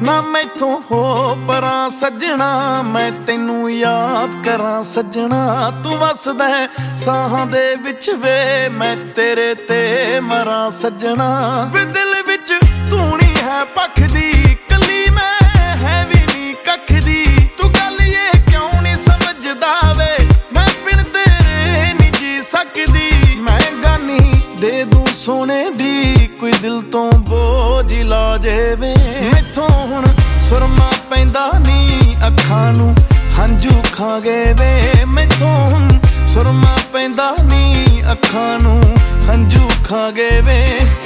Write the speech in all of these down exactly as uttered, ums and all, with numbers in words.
ना मैथों हो परां सजना, मैं तैनू याद करां सजना। तू वसदा है साहां दे विच वे, मैं तेरे ते मरां सजना। वे दिल विच तू नी है पखदी, कली मैं है भी नी कखदी। तू गल ये क्यों नी समझदा वे, मैं बिन तेरे नी जी सकदी। मैं गानी दे दूं सोने दी, कोई दिल तो बोझ ला जेवे। मैथों हुण सुरमा पैंदा नी, अखां नूं हंझू खा गए वे। मैथों हुण सुरमा पैंदा नी, अखां नूं हंझू खा गए वे।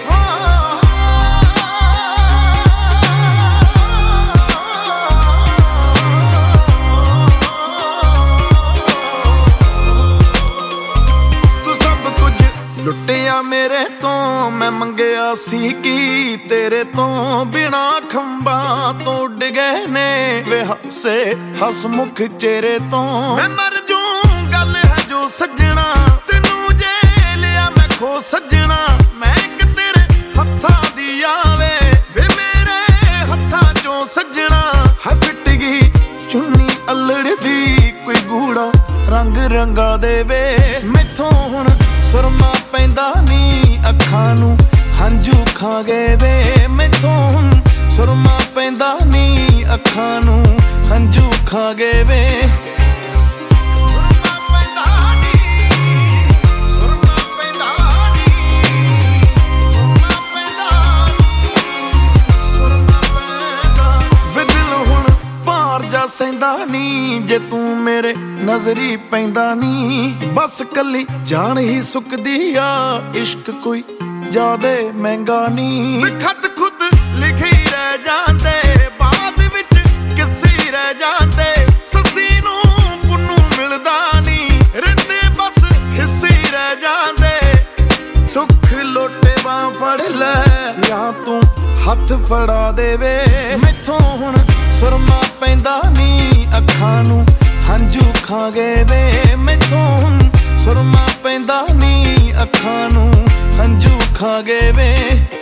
लुटिया मेरे तो मैं मंगया सी की, तेरे तो बिना खंबा तो उड़ गए ने वे हसे हसमुख चेहरे तो। मैं मर जूं गल है जो सजना, तेनू जे लिया मैं खो सजना। मैं कि तेरे हत्थां दी आवे वे मेरे हत्थां चों सजना। है फिट गई चुन्नी अल्लड़ दी, कोई गूड़ा रंग रंगा देवे। मैथों हुण सुरमा पैंदा नी, अखां नूं हंझू खा गए वे। मैथों हुण सुरमा पैंदा नी, अखां नूं हंझू खा गए वे। सुरमा पैंदा नी, सुरमा पैंदा नी, सुरमा पैंदा नी, सुरमा पैंदा। वे दिल हुण पार जा सैंदा नी, जे तू मेरे नजरी पैंदा नी। बस कली जान ही सुकदी आ, इश्क कोई ज्यादा महंगा नी। खत खुद लिखे ही रह जांदे, बाद विच किस्से रह जांदे। ससी नूं पुन्नू मिलदा नी, रिते बस हिस्से रह जांदे। सुख लोटे बां फड़ ले, या तू हथ फड़ा देवे। मैथों हुण सुरमा पैंदा नी, अखां नूं हंझू खा गए वे। मैथों हुण सुरमा पैंदा नी, अखां नूं हंझू खा गए वे।